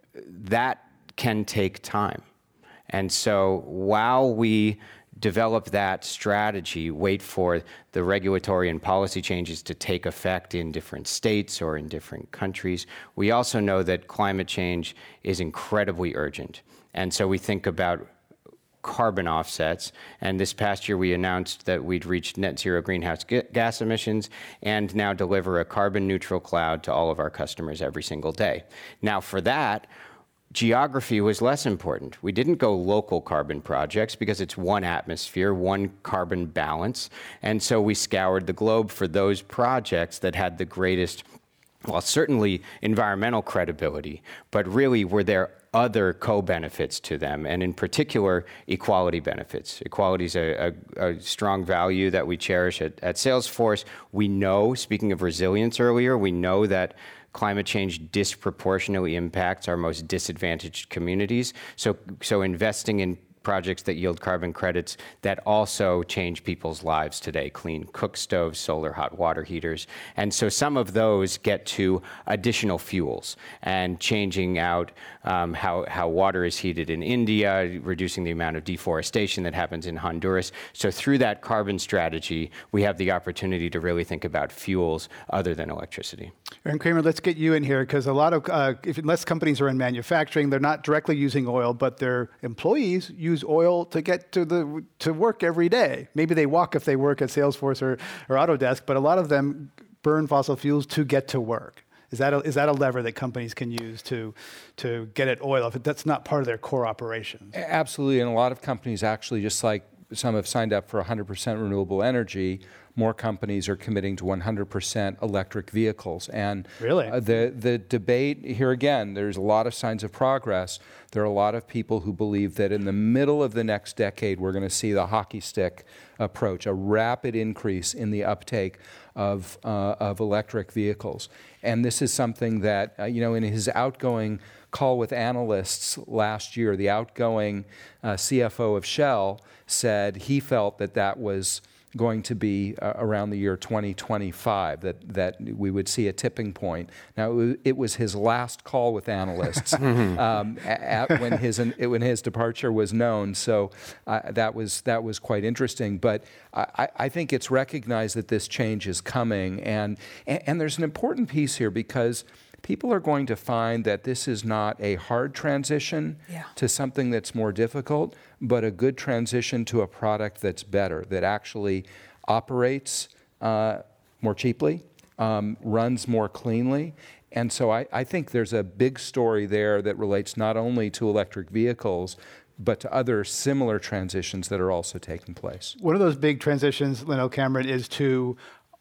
[SPEAKER 2] that can take time. And so while we develop that strategy, wait for the regulatory and policy changes to take effect in different states or in different countries, we also know that climate change is incredibly urgent. And so we think about carbon offsets. And this past year, we announced that we'd reached net zero greenhouse gas emissions and now deliver a carbon neutral cloud to all of our customers every single day. Now, for that, geography was less important. We didn't go local carbon projects because it's one atmosphere, one carbon balance. And so we scoured the globe for those projects that had the greatest, well, certainly environmental credibility, but really were there other co-benefits to them, and in particular, equality benefits. Equality is a, a, a strong value that we cherish at, at Salesforce. We know, speaking of resilience earlier, we know that climate change disproportionately impacts our most disadvantaged communities. So, so investing in projects that yield carbon credits that also change people's lives today, clean cook stoves, solar hot water heaters. And so some of those get to additional fuels and changing out um, how, how water is heated in India, reducing the amount of deforestation that happens in Honduras. So through that carbon strategy, we have the opportunity to really think about fuels other than electricity.
[SPEAKER 5] Aaron Kramer, let's get you in here, because a lot of, uh, if, unless companies are in manufacturing, they're not directly using oil, but their employees use use oil to get to the to work every day. Maybe they walk if they work at Salesforce or, or Autodesk, but a lot of them burn fossil fuels to get to work. Is that a, is that a lever that companies can use to to get at oil if that's not part of their core operations?
[SPEAKER 3] Absolutely, and a lot of companies actually, just like some have signed up for one hundred percent renewable energy, more companies are committing to one hundred percent electric vehicles. And
[SPEAKER 5] really?
[SPEAKER 3] uh, the, the debate here again, there's a lot of signs of progress. There are a lot of people who believe that in the middle of the next decade, we're going to see the hockey stick approach, a rapid increase in the uptake of, uh, of electric vehicles. And this is something that, uh, you know, in his outgoing call with analysts last year, the outgoing uh, C F O of Shell said he felt that that was going to be uh, around the year twenty twenty-five, that, that we would see a tipping point. Now, it was, it was his last call with analysts um, at, when, his, when his departure was known, so uh, that, was, that was quite interesting. But I, I think it's recognized that this change is coming, and, and, and there's an important piece here, because people are going to find that this is not a hard transition yeah. to something that's more difficult, but a good transition to a product that's better, that actually operates uh, more cheaply, um, runs more cleanly. And so I, I think there's a big story there that relates not only to electric vehicles, but to other similar transitions that are also taking place.
[SPEAKER 5] One of those big transitions, Lynn O'Cameron, is to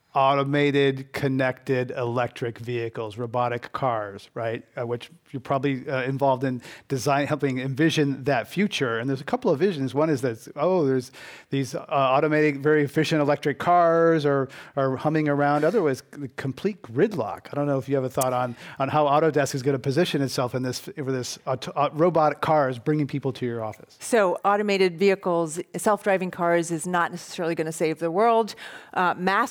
[SPEAKER 5] automated, connected electric vehicles, robotic cars, right? Uh, which you're probably uh, involved in design, helping envision that future. And there's a couple of visions. One is that, oh, there's these uh, automated, very efficient electric cars are, are humming around. Otherwise, complete gridlock. I don't know if you have a thought on, on how Autodesk is going to position itself in this, for this auto, uh, robotic cars bringing people to your office.
[SPEAKER 4] So automated vehicles, self-driving cars is not necessarily going to save the world. Uh, mass transit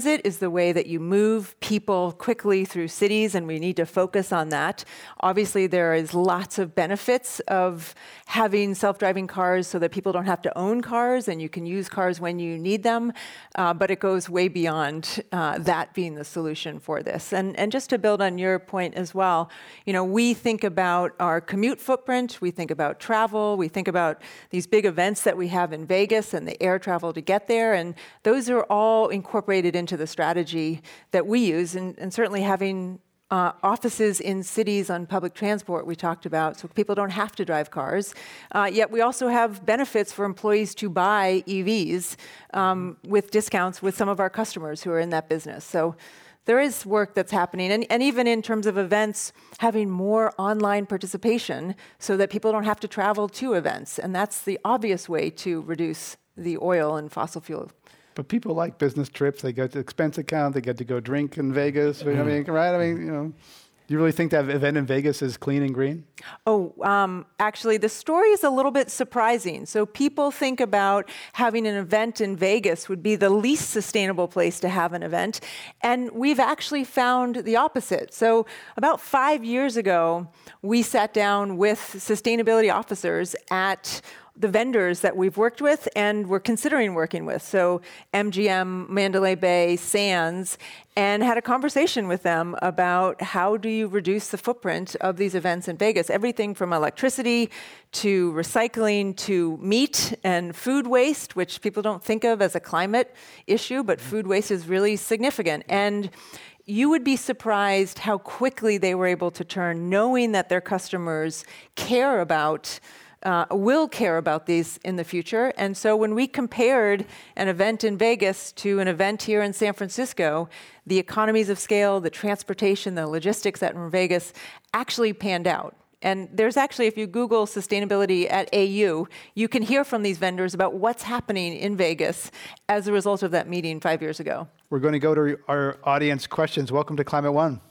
[SPEAKER 4] transit is the way that you move people quickly through cities, and we need to focus on that. Obviously, there is lots of benefits of having self-driving cars so that people don't have to own cars and you can use cars when you need them, uh, but it goes way beyond uh, that being the solution for this. And, and just to build on your point as well, you know, we think about our commute footprint, we think about travel, we think about these big events that we have in Vegas and the air travel to get there, and those are all incorporated into the strategy that we use, and, and certainly having Uh, offices in cities on public transport we talked about, so people don't have to drive cars. Uh, yet we also have benefits for employees to buy E Vs um, with discounts with some of our customers who are in that business. So there is work that's happening. And, and even in terms of events, having more online participation so that people don't have to travel to events. And that's the obvious way to reduce the oil and fossil fuel.
[SPEAKER 5] But people like business trips. They get the expense account. They get to go drink in Vegas. I mean, right? I mean, you know, do you really think that event in Vegas is clean and green?
[SPEAKER 4] Oh, um, actually, the story is a little bit surprising. So people think about having an event in Vegas would be the least sustainable place to have an event. And we've actually found the opposite. So about five years ago, we sat down with sustainability officers at the vendors that we've worked with and we're considering working with. So M G M, Mandalay Bay, Sands, and had a conversation with them about how do you reduce the footprint of these events in Vegas. Everything from electricity to recycling to meat and food waste, which people don't think of as a climate issue, but food waste is really significant. And you would be surprised how quickly they were able to turn, knowing that their customers care about Uh, will care about these in the future. And so when we compared an event in Vegas to an event here in San Francisco, the economies of scale, the transportation, the logistics at in Vegas actually panned out. And there's actually, if you Google sustainability at A U, you can hear from these vendors about what's happening in Vegas as a result of that meeting five years ago.
[SPEAKER 5] We're going to go to our audience questions. Welcome to Climate One.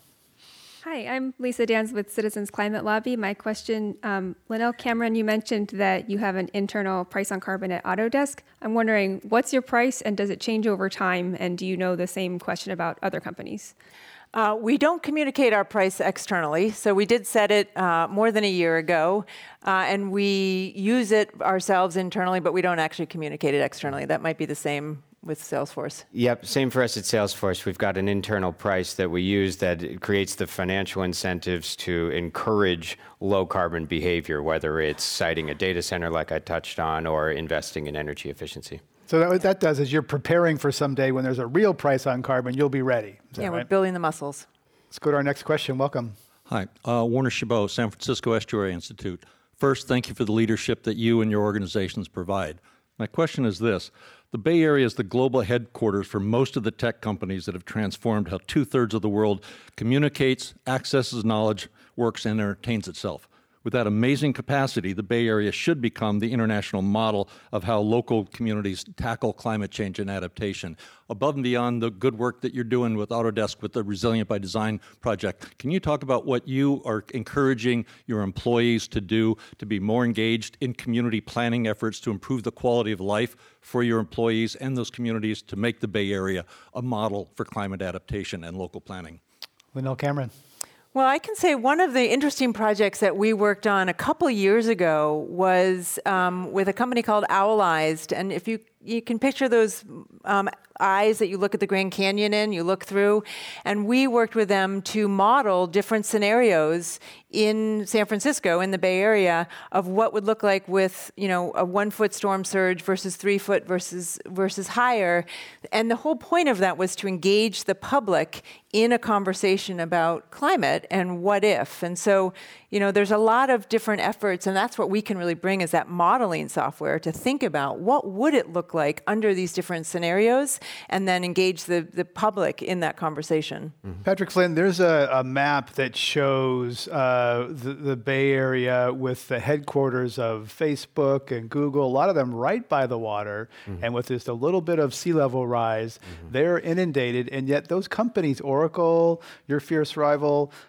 [SPEAKER 7] Hi, I'm Lisa Dans with Citizens Climate Lobby. My question, um, Lynelle Cameron, you mentioned that you have an internal price on carbon at Autodesk. I'm wondering, what's your price and does it change over time? And do you know the same question about other companies?
[SPEAKER 4] Uh, we don't communicate our price externally, so we did set it uh, more than a year ago, uh, and we use it ourselves internally, but we don't actually communicate it externally. That might be the same with Salesforce.
[SPEAKER 2] Yep, same for us at Salesforce. We've got an internal price that we use that creates the financial incentives to encourage low carbon behavior, whether it's siting a data center like I touched on or investing in energy efficiency.
[SPEAKER 5] So that, what that does is you're preparing for someday when there's a real price on carbon, you'll be ready. Is that
[SPEAKER 4] Yeah,
[SPEAKER 5] right?
[SPEAKER 4] we're building the muscles.
[SPEAKER 5] Let's go to our next question. Welcome.
[SPEAKER 8] Hi, uh, Warner Chabot, San Francisco Estuary Institute. First, thank you for the leadership that you and your organizations provide. My question is this. The Bay Area is the global headquarters for most of the tech companies that have transformed how two-thirds of the world communicates, accesses knowledge, works, and entertains itself. With that amazing capacity, the Bay Area should become the international model of how local communities tackle climate change and adaptation. Above and beyond the good work that you're doing with Autodesk with the Resilient by Design project, can you talk about what you are encouraging your employees to do to be more engaged in community planning efforts to improve the quality of life for your employees and those communities to make the Bay Area a model for climate adaptation and local planning?
[SPEAKER 5] Lynelle Cameron.
[SPEAKER 4] Well, I can say one of the interesting projects that we worked on a couple years ago was um, with a company called Owlized. And if you you can picture those um, eyes that you look at the Grand Canyon in, you look through, and we worked with them to model different scenarios in San Francisco, in the Bay Area, of what would look like with, you know, a one-foot storm surge versus three-foot versus versus higher. And the whole point of that was to engage the public in a conversation about climate and what if. And so, you know, there's a lot of different efforts, and that's what we can really bring is that modeling software to think about what would it look like under these different scenarios, and then engage the, the public in that conversation.
[SPEAKER 5] Mm-hmm. Patrick Flynn, there's a, a map that shows uh, the, the Bay Area with the headquarters of Facebook and Google, a lot of them right by the water, mm-hmm. and with just a little bit of sea level rise, mm-hmm. they're inundated, and yet those companies, Oracle, your fierce rival,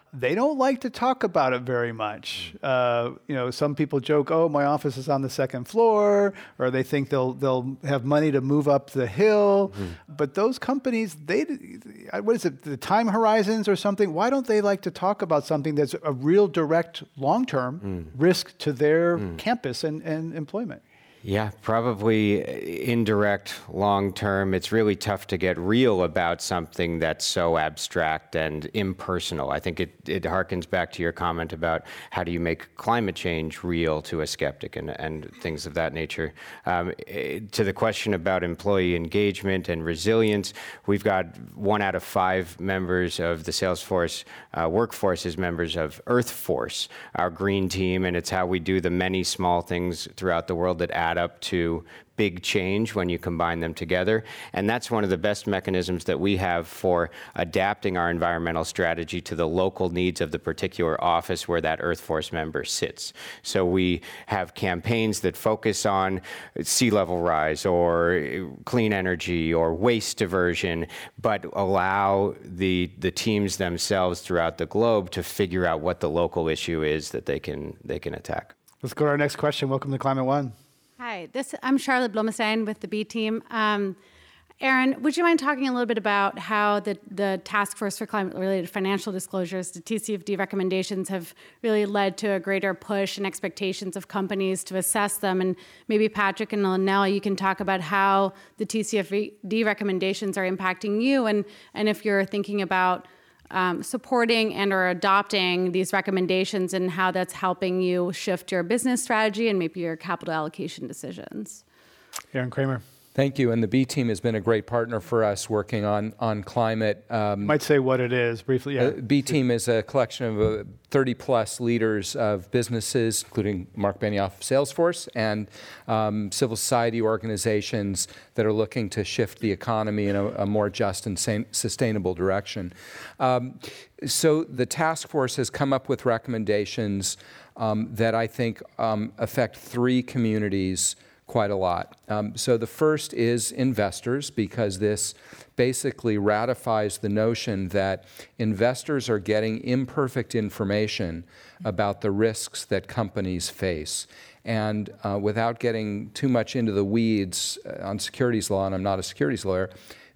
[SPEAKER 5] they don't like to talk about it very much. Uh, you know, some people joke, "Oh, my office is on the second floor," or they think they'll they'll have money to move up the hill. Mm-hmm. But those companies, they what is it, the time horizons or something? Why don't they like to talk about something that's a real direct long-term mm. risk to their mm. campus and, and employment?
[SPEAKER 2] Yeah, probably indirect, long-term. It's really tough to get real about something that's so abstract and impersonal. I think it, it harkens back to your comment about how do you make climate change real to a skeptic and, and things of that nature. Um, it, to the question about employee engagement and resilience, we've got one out of five members of the Salesforce uh, workforce is members of EarthForce, our green team, and it's how we do the many small things throughout the world that add up to big change when you combine them together. And that's one of the best mechanisms that we have for adapting our environmental strategy to the local needs of the particular office where that EarthForce member sits. So we have campaigns that focus on sea level rise or clean energy or waste diversion, but allow the, the teams themselves throughout the globe to figure out what the local issue is that they can, they can attack.
[SPEAKER 5] Let's go to our next question. Welcome to Climate One.
[SPEAKER 9] Hi, this, I'm Charlotte Blomestein with the B team. Um, Aaron, would you mind talking a little bit about how the, the Task Force for Climate-Related Financial Disclosures, the T C F D recommendations, have really led to a greater push and expectations of companies to assess them? And maybe Patrick and Lynell, you can talk about how the T C F D recommendations are impacting you, and, and if you're thinking about Um, supporting and or adopting these recommendations and how that's helping you shift your business strategy and maybe your capital allocation decisions.
[SPEAKER 5] Aaron Kramer.
[SPEAKER 3] Thank you. And the B team has been a great partner for us working on, on climate. Um,
[SPEAKER 5] Might say what it is briefly. Yeah.
[SPEAKER 3] Uh, B team is a collection of uh, thirty plus leaders of businesses, including Mark Benioff of Salesforce, and um, civil society organizations that are looking to shift the economy in a, a more just and san- sustainable direction. Um, so the task force has come up with recommendations um, that I think um, affect three communities quite a lot. Um, so the first is investors, because this basically ratifies the notion that investors are getting imperfect information about the risks that companies face. And uh, without getting too much into the weeds on securities law, and I'm not a securities lawyer,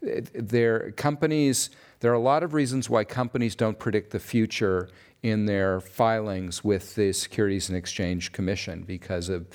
[SPEAKER 3] there companies, there are a lot of reasons why companies don't predict the future in their filings with the Securities and Exchange Commission because of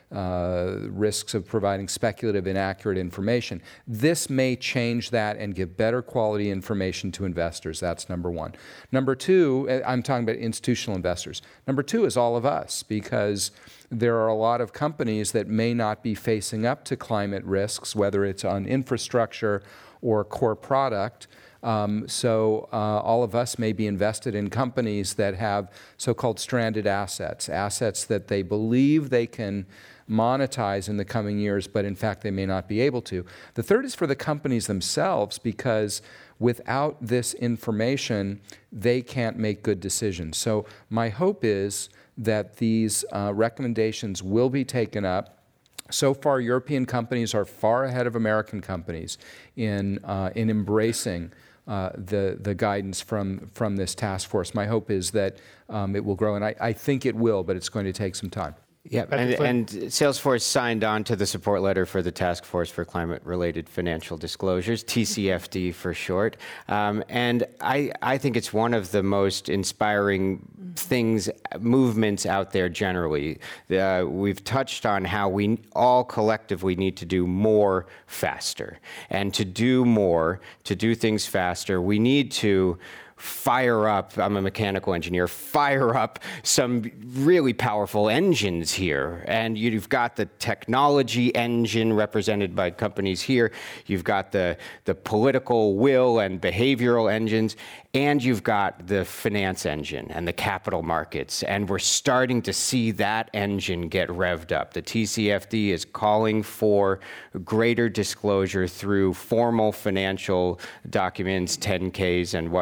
[SPEAKER 3] Uh, risks of providing speculative, inaccurate information. This may change that and give better quality information to investors. That's number one. Number two, I'm talking about institutional investors. Number two is all of us, because there are a lot of companies that may not be facing up to climate risks, whether it's on infrastructure or core product. Um, so uh, all of us may be invested in companies that have so-called stranded assets, assets that they believe they can monetize in the coming years, but in fact they may not be able to. The third is for the companies themselves, because without this information, they can't make good decisions. So my hope is that these uh, recommendations will be taken up. So far, European companies are far ahead of American companies in uh, in embracing uh, the the guidance from from this task force. My hope is that um, it will grow, and I, I think it will, but it's going to take some time.
[SPEAKER 2] Yeah, and, and Salesforce signed on to the support letter for the Task Force for Climate-Related Financial Disclosures, T C F D for short. Um, and I, I think it's one of the most inspiring things, movements out there generally. Uh, we've touched on how we all collectively need to do more faster. And to do more, to do things faster, we need to fire up, I'm a mechanical engineer, fire up some really powerful engines here. And you've got the technology engine represented by companies here. You've got the, the political will and behavioral engines. And you've got the finance engine and the capital markets. And we're starting to see that engine get revved up. The T C F D is calling for greater disclosure through formal financial documents, ten Ks and whatnot.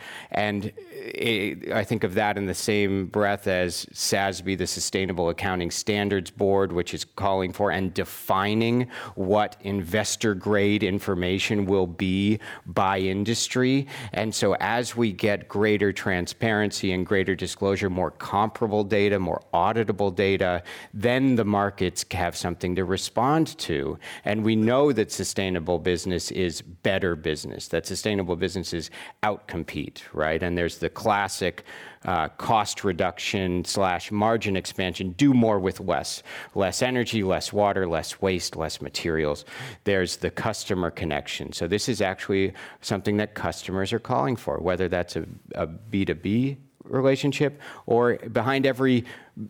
[SPEAKER 2] And it, I think of that in the same breath as S A S B, the Sustainable Accounting Standards Board, which is calling for and defining what investor-grade information will be by industry. And so as we get greater transparency and greater disclosure, more comparable data, more auditable data, then the markets have something to respond to. And we know that sustainable business is better business, that sustainable businesses outcompete, right? And there's the classic uh, cost reduction slash margin expansion, do more with less. Less energy, less water, less waste, less materials. There's the customer connection. So this is actually something that customers are calling for, whether that's a, a B two B relationship or behind every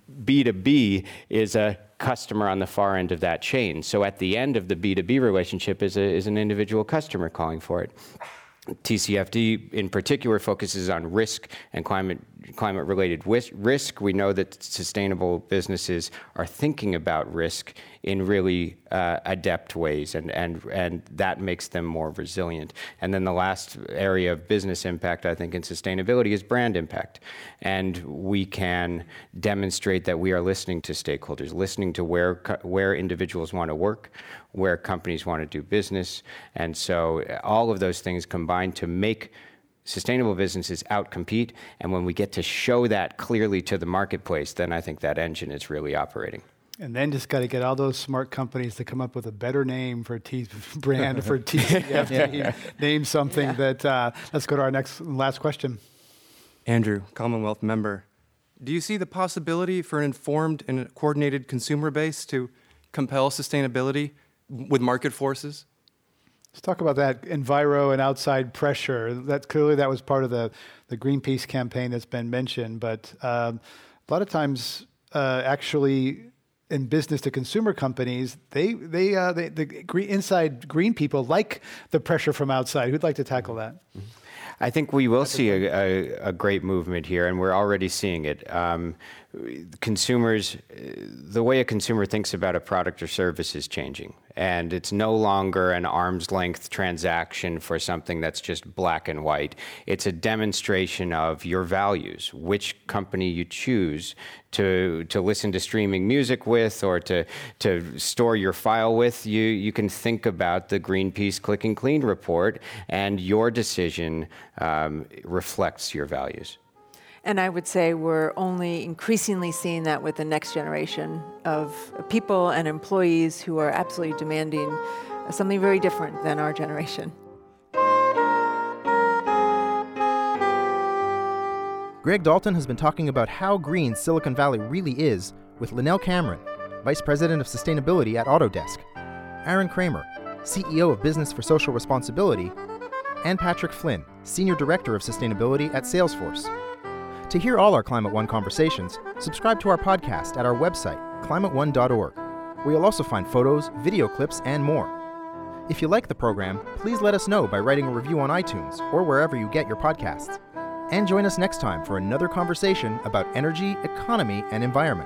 [SPEAKER 2] B two B is a customer on the far end of that chain. So at the end of the B two B relationship is, a, is an individual customer calling for it. T C F D in particular focuses on risk and climate climate related risk. We know that sustainable businesses are thinking about risk in really uh, adept ways, and, and, and that makes them more resilient. And then the last area of business impact, I think, in sustainability is brand impact. And we can demonstrate that we are listening to stakeholders, listening to where, where individuals want to work, where companies want to do business. And so all of those things combine to make sustainable businesses outcompete. And when we get to show that clearly to the marketplace, then I think that engine is really operating.
[SPEAKER 5] And then just got to get all those smart companies to come up with a better name for T brand for T C F D. yeah. Name something yeah. that. Uh, let's go to our next last question.
[SPEAKER 10] Andrew, Commonwealth member, do you see the possibility for an informed and coordinated consumer base to compel sustainability with market forces?
[SPEAKER 5] Let's talk about that enviro and outside pressure. That clearly that was part of the, the Greenpeace campaign that's been mentioned, but um, a lot of times uh, actually in business to consumer companies, they they uh, they the green, inside green people like the pressure from outside. Who'd like to tackle that?
[SPEAKER 2] I think we will see a, a, a great movement here, and we're already seeing it. Um, consumers, the way a consumer thinks about a product or service is changing, and it's no longer an arm's length transaction for something that's just black and white. It's a demonstration of your values, which company you choose to to listen to streaming music with or to to store your file with. You you can think about the Greenpeace Click and Clean report, and your decision um, reflects your values.
[SPEAKER 4] And I would say we're only increasingly seeing that with the next generation of people and employees who are absolutely demanding something very different than our generation.
[SPEAKER 1] Greg Dalton has been talking about how green Silicon Valley really is with Linnell Cameron, Vice President of Sustainability at Autodesk, Aaron Kramer, C E O of Business for Social Responsibility, and Patrick Flynn, Senior Director of Sustainability at Salesforce. To hear all our Climate One conversations, subscribe to our podcast at our website, climate one dot org, where you'll also find photos, video clips, and more. If you like the program, please let us know by writing a review on iTunes or wherever you get your podcasts. And join us next time for another conversation about energy, economy, and environment.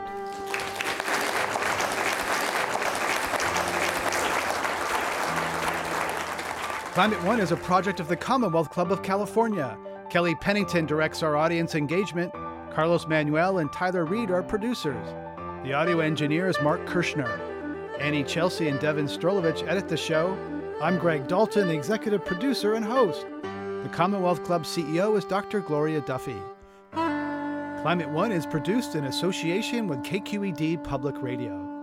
[SPEAKER 5] Climate One is a project of the Commonwealth Club of California. Kelly Pennington directs our audience engagement. Carlos Manuel and Tyler Reed are producers. The audio engineer is Mark Kirshner. Annie Chelsea and Devin Strolovich edit the show. I'm Greg Dalton, the executive producer and host. The Commonwealth Club C E O is Doctor Gloria Duffy. Climate One is produced in association with K Q E D Public Radio.